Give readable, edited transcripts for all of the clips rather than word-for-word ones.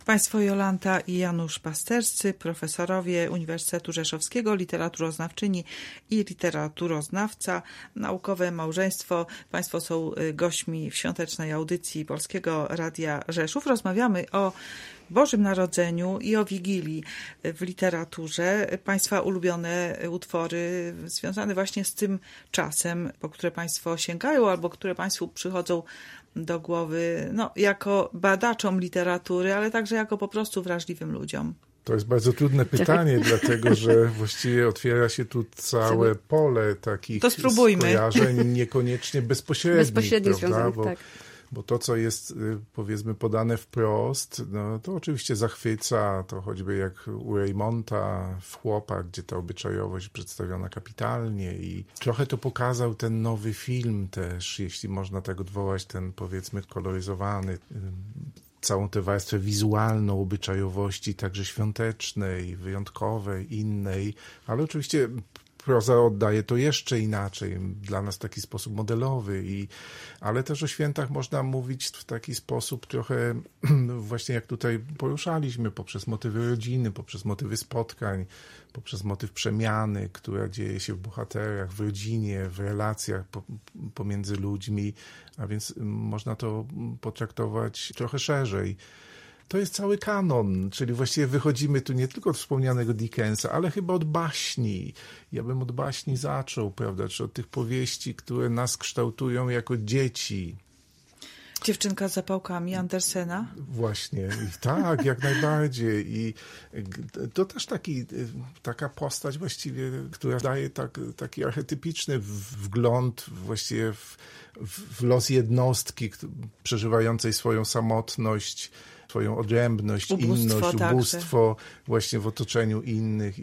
Państwo Jolanta i Janusz Pasterscy, profesorowie Uniwersytetu Rzeszowskiego, literaturoznawczyni i literaturoznawca, naukowe małżeństwo. Państwo są gośćmi w świątecznej audycji Polskiego Radia Rzeszów. Rozmawiamy o Bożym Narodzeniu i o Wigilii w literaturze. Państwa ulubione utwory związane właśnie z tym czasem, po które Państwo sięgają albo które Państwu przychodzą do głowy, jako badaczom literatury, ale także jako po prostu wrażliwym ludziom. To jest bardzo trudne pytanie, dlatego że właściwie otwiera się tu całe pole takich skojarzeń, niekoniecznie bezpośrednich, prawda? Tak. Bo to, co jest, powiedzmy, podane wprost, to oczywiście zachwyca, to choćby jak u Reymonta w Chłopach, gdzie ta obyczajowość przedstawiona kapitalnie i trochę to pokazał ten nowy film też, jeśli można tak odwołać, ten, powiedzmy, koloryzowany, całą tę warstwę wizualną obyczajowości, także świątecznej, wyjątkowej, innej, ale oczywiście proza oddaje to jeszcze inaczej, dla nas w taki sposób modelowy, ale też o świętach można mówić w taki sposób trochę właśnie jak tutaj poruszaliśmy, poprzez motywy rodziny, poprzez motywy spotkań, poprzez motyw przemiany, która dzieje się w bohaterach, w rodzinie, w relacjach pomiędzy ludźmi, a więc można to potraktować trochę szerzej. To jest cały kanon, czyli właściwie wychodzimy tu nie tylko od wspomnianego Dickensa, ale chyba od baśni. Ja bym od baśni zaczął, prawda, czy od tych powieści, które nas kształtują jako dzieci. Dziewczynka z zapałkami Andersena? Właśnie, tak, jak najbardziej. I to też taka postać właściwie, która daje taki archetypiczny wgląd właściwie w los jednostki przeżywającej swoją samotność, swoją odrębność, inność, ubóstwo właśnie w otoczeniu innych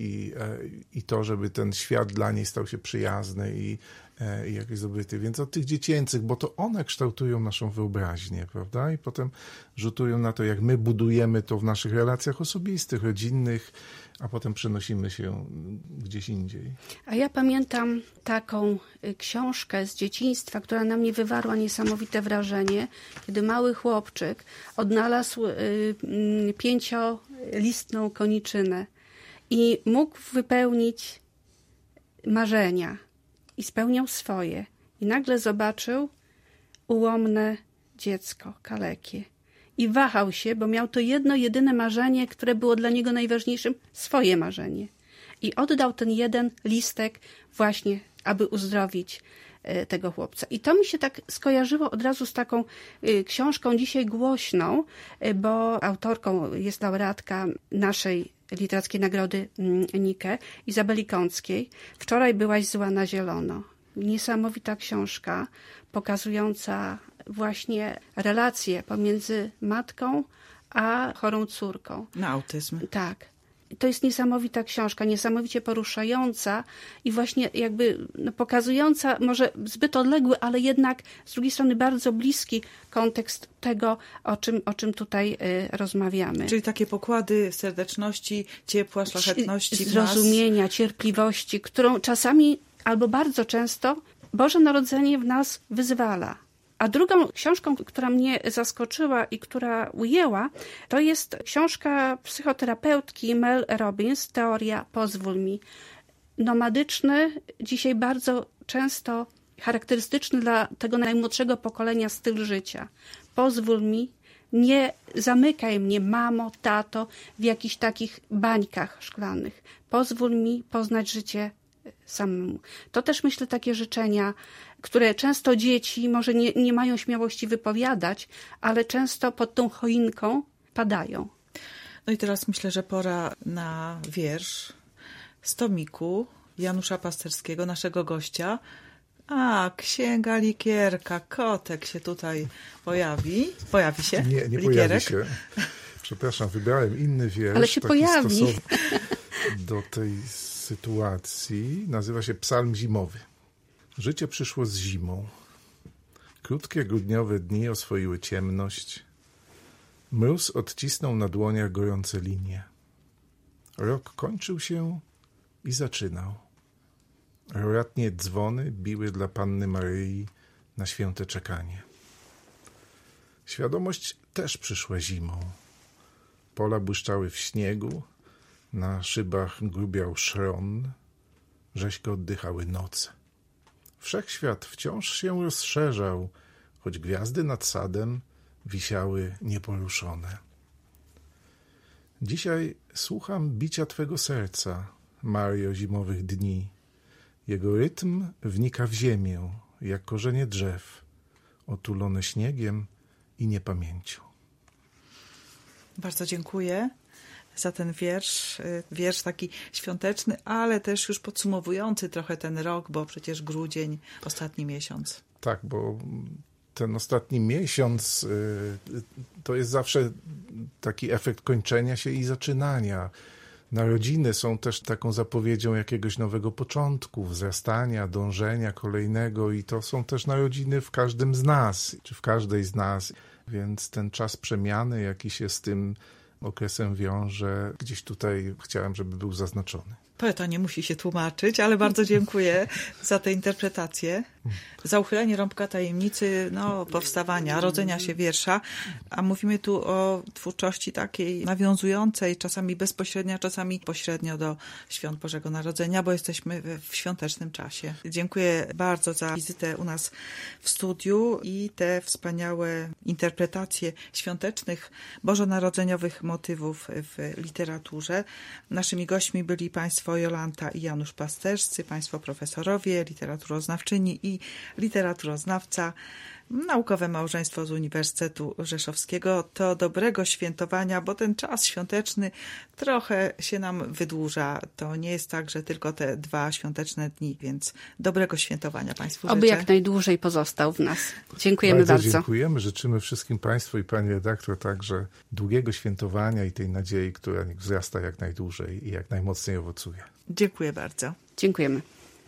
i to, żeby ten świat dla niej stał się przyjazny i jakiś zdobyty. Więc od tych dziecięcych, bo to one kształtują naszą wyobraźnię, prawda? I potem rzutują na to, jak my budujemy to w naszych relacjach osobistych, rodzinnych, a potem przenosimy się gdzieś indziej. A ja pamiętam taką książkę z dzieciństwa, która na mnie wywarła niesamowite wrażenie, kiedy mały chłopczyk odnalazł 5-listną koniczynę i mógł wypełnić marzenia i spełniał swoje. I nagle zobaczył ułomne dziecko, kalekie. I wahał się, bo miał to jedno, jedyne marzenie, które było dla niego najważniejszym, swoje marzenie. I oddał ten jeden listek właśnie, aby uzdrowić tego chłopca. I to mi się tak skojarzyło od razu z taką książką dzisiaj głośną, bo autorką jest laureatka naszej Literackiej Nagrody Nike, Izabeli Kąckiej. Wczoraj byłaś zła na zielono. Niesamowita książka, pokazująca właśnie relacje pomiędzy matką a chorą córką. Na autyzm. Tak. To jest niesamowita książka, niesamowicie poruszająca i właśnie jakby pokazująca, może zbyt odległy, ale jednak z drugiej strony bardzo bliski kontekst tego, o czym tutaj rozmawiamy. Czyli takie pokłady serdeczności, ciepła, szlachetności, zrozumienia, cierpliwości, którą czasami albo bardzo często Boże Narodzenie w nas wyzwala. A drugą książką, która mnie zaskoczyła i która ujęła, to jest książka psychoterapeutki Mel Robbins, Teoria Pozwól mi. Nomadyczny, dzisiaj bardzo często charakterystyczny dla tego najmłodszego pokolenia styl życia. Pozwól mi, nie zamykaj mnie, mamo, tato, w jakichś takich bańkach szklanych. Pozwól mi poznać życie samemu. To też, myślę, takie życzenia, które często dzieci może nie mają śmiałości wypowiadać, ale często pod tą choinką padają. No i teraz myślę, że pora na wiersz z tomiku Janusza Pasterskiego, naszego gościa. A, Księga Likierka, kotek się tutaj pojawi. Pojawi się? Nie pojawi się. Przepraszam, wybrałem inny wiersz. Ale się pojawi. Do tej sytuacji. Nazywa się Psalm zimowy. Życie przyszło z zimą. Krótkie grudniowe dni oswoiły ciemność. Mróz odcisnął na dłoniach gorące linie. Rok kończył się i zaczynał. Roratnie dzwony biły dla Panny Maryi na święte czekanie. Świadomość też przyszła zimą. Pola błyszczały w śniegu, na szybach grubiał szron, rzeźko oddychały noce. Wszechświat wciąż się rozszerzał, choć gwiazdy nad sadem wisiały nieporuszone. Dzisiaj słucham bicia Twego serca, Mario zimowych dni. Jego rytm wnika w ziemię, jak korzenie drzew, otulone śniegiem i niepamięcią. Bardzo dziękuję za ten wiersz. Wiersz taki świąteczny, ale też już podsumowujący trochę ten rok, bo przecież grudzień, ostatni miesiąc. Tak, bo ten ostatni miesiąc to jest zawsze taki efekt kończenia się i zaczynania. Narodziny są też taką zapowiedzią jakiegoś nowego początku, wzrastania, dążenia kolejnego i to są też narodziny w każdym z nas, czy w każdej z nas. Więc ten czas przemiany, jaki się z tym okresem wiąże, gdzieś tutaj chciałem, żeby był zaznaczony. Poeta nie musi się tłumaczyć, ale bardzo dziękuję za tę interpretację, za uchylenie rąbka tajemnicy powstawania, rodzenia się wiersza. A mówimy tu o twórczości takiej nawiązującej, czasami bezpośrednio, a czasami pośrednio do świąt Bożego Narodzenia, bo jesteśmy w świątecznym czasie. Dziękuję bardzo za wizytę u nas w studiu i te wspaniałe interpretacje świątecznych, bożonarodzeniowych motywów w literaturze. Naszymi gośćmi byli Państwo Jolanta i Janusz Pasterscy, Państwo profesorowie, literaturoznawczyni i literaturoznawca. Naukowe małżeństwo z Uniwersytetu Rzeszowskiego. To dobrego świętowania, bo ten czas świąteczny trochę się nam wydłuża. To nie jest tak, że tylko te 2 świąteczne dni, więc dobrego świętowania Państwu życzę. Oby jak najdłużej pozostał w nas. Dziękujemy bardzo. Dziękujemy. Życzymy wszystkim Państwu i Pani redaktor także długiego świętowania i tej nadziei, która wzrasta jak najdłużej i jak najmocniej owocuje. Dziękuję bardzo. Dziękujemy.